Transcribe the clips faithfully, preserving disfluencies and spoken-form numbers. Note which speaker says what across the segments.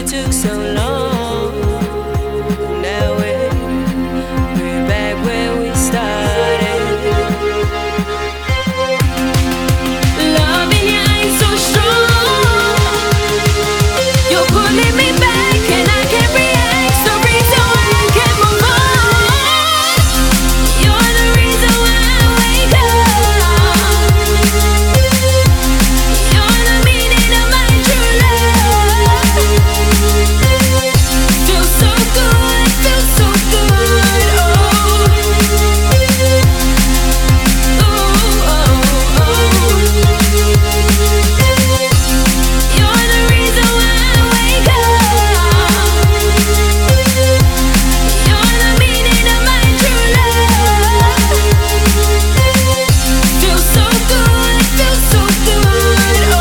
Speaker 1: it took so long. Now we're, we're back where we started. Love in your eyes so strong. You're pulling me back and I can't react. The reason why I can't move on. You're the reason why I wake up. You're the meaning of my true love. Feels so good, feels so good. Oh, ooh, oh, oh. You're the reason why I wake up. You're the meaning of my true love. Feels so good, feels so good. Oh,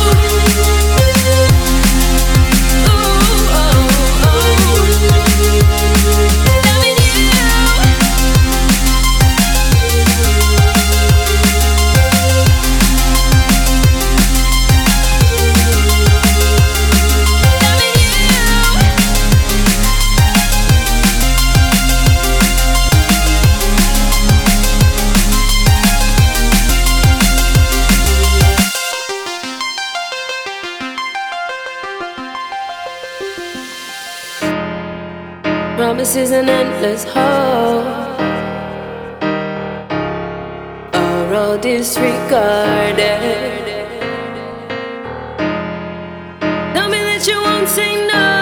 Speaker 1: ooh, oh, oh. Loving you. Promises and endless hope are all disregarded. Tell me that you won't say no.